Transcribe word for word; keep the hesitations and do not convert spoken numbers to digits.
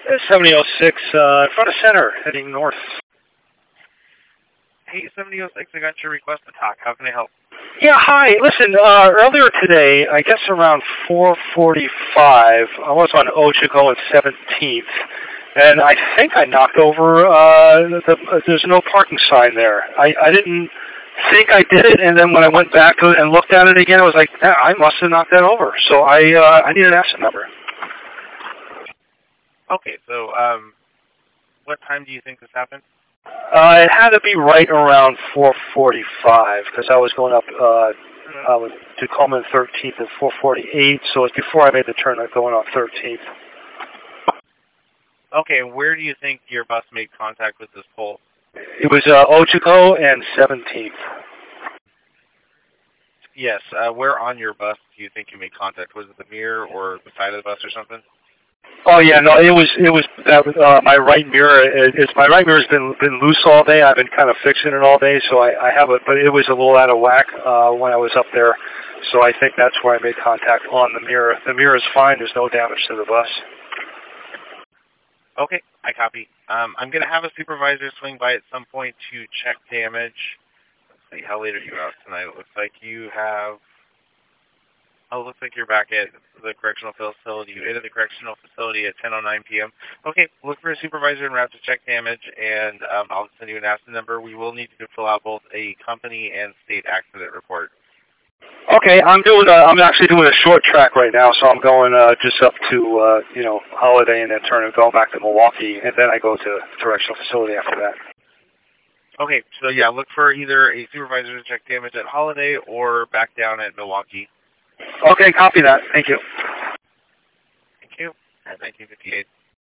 seventy oh six, uh, in front of center, heading north. Hey, seventy oh six, I got your request to talk. How can I help? Yeah, hi. Listen, uh, earlier today, I guess around four forty-five, I was on Ochiko and seventeenth, and I think I knocked over, uh, the, uh, there's no parking sign there. I, I didn't think I did it, and then when I went back to it and looked at it again, I was like, yeah, I must have knocked that over. So I, uh, I need an asset number. Okay, so, um, what time do you think this happened? Uh, it had to be right around four forty-five, because I was going up, uh, uh, to Coleman thirteenth at four forty-eight, so it's before I made the turn going on thirteenth. Okay, where do you think your bus made contact with this pole? It was, uh, Ochiko and seventeenth. Yes, uh, where on your bus do you think you made contact? Was it the mirror or the side of the bus or something? Oh yeah, no, it was it was that was, uh, my right mirror. It, it's my right mirror's been been loose all day. I've been kind of fixing it all day, so I, I have it, but it was a little out of whack uh, when I was up there. So I think that's where I made contact on the mirror. The mirror is fine. There's no damage to the bus. Okay, I copy. Um, I'm gonna have a supervisor swing by at some point to check damage. Let's see, how late are you out tonight? It looks like you have. Oh, it looks like you're back at the correctional facility. You entered the correctional facility at ten oh nine p m Okay, look for a supervisor en route to check damage, and um, I'll send you an asset number. We will need you to fill out both a company and state accident report. Okay, I'm doing. Uh, I'm actually doing a short track right now, so I'm going uh, just up to uh, you know Holiday and then turning going back to Milwaukee, and then I go to correctional facility after that. Okay, so yeah, look for either a supervisor to check damage at Holiday or back down at Milwaukee. Okay, copy that. Thank you. Thank you. nineteen fifty-eight.